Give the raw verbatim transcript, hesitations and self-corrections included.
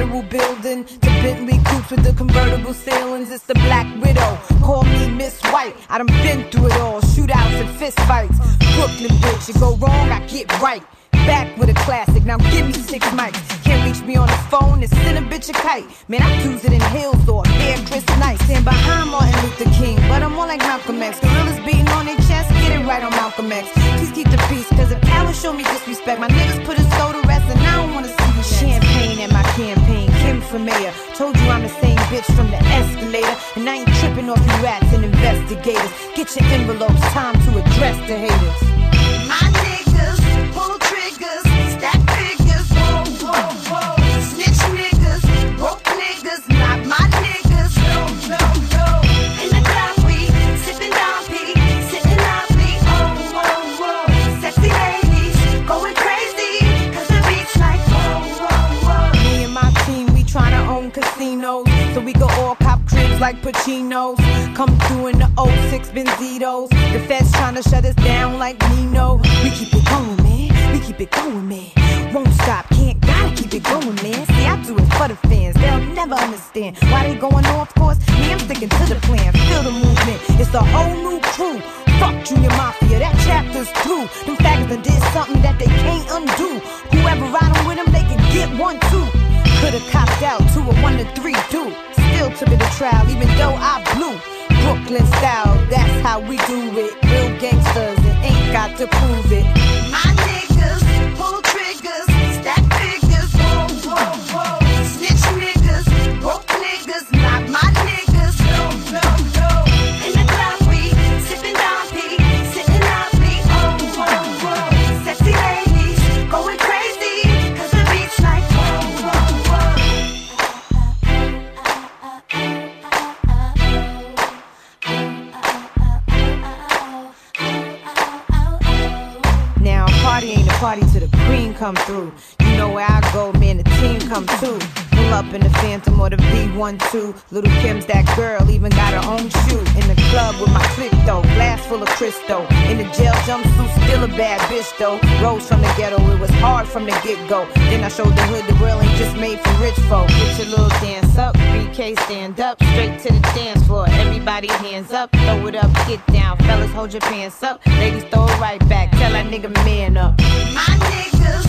federal building to Bentley coupes with the convertible ceilings. It's the Black Widow. Call me Miss White. I done been through it all. Shootouts and fist fights. Brooklyn bitch, you go wrong, I get right. Back with a classic, now give me six mics. Can't reach me on the phone and send a bitch a kite. Man, I choose it in hills or Bear Chris Nice. Stand behind Martin Luther King, but I'm more like Malcolm X. Gorillas beating on their chest, get it right on Malcolm X. Please keep the peace, cause if cowards show me disrespect, my niggas put his soul to rest and I don't wanna see you. Champagne at my campaign, Kim for mayor. Told you I'm the same bitch from the escalator, and I ain't tripping off you rats and investigators. Get your envelopes, time to address the haters. My niggas pull triggers, stack figures, whoa, whoa, whoa. Snitch niggas, broke niggas, not my niggas, no, no, no. In the club we sipping Dom P, sitting loudly, oh, whoa, whoa. Sexy ladies going crazy, cause the beat's like, whoa, whoa, whoa. Me and my team, we tryna own casinos, so we go all cop cribs like Pacino's. Come through in the oh six Benzitos. The feds tryna shut us down like Nino. We keep it going, man. We keep it going, man. Won't stop, can't, gotta keep it going, man. See, I do it for the fans. They'll never understand why they going off course. Me, I'm sticking to the plan. Feel the movement. It's a whole new crew. Fuck Junior Mafia, that chapter's through. Them faggots done did something that they can't undo. Whoever riding with them, they can get one, too. Could've copped out to a one to three do. Still took it to trial, even though I blew. Brooklyn style, that's how we do it. Real gangsters and ain't got to prove it. My niggas pull triggers, stack figures, whoa, whoa, whoa. Snitch niggas, broke niggas, not my niggas, no, no, no. In the club we sipping Dom P, sitting loudly, oh, whoa, whoa. Sexy ladies going crazy, cause the beat's like, whoa, whoa, whoa. Now party ain't a party till the cream come through. You know where I go, man, the team come too. Pull up in the Phantom or the V twelve. Little Kim's that girl, even got her own shoe. In the club with my click though, glass full of Cristo. In the jail jumpsuit, still a bad bitch though. Rose from the ghetto, it was hard from the get-go. Then I showed the hood the world ain't just made for rich folk. Get your little dance up, B K stand up, straight to the dance floor. Everybody hands up, throw it up, get down. Fellas hold your pants up, ladies throw it right back. Tell that nigga man up. My niggas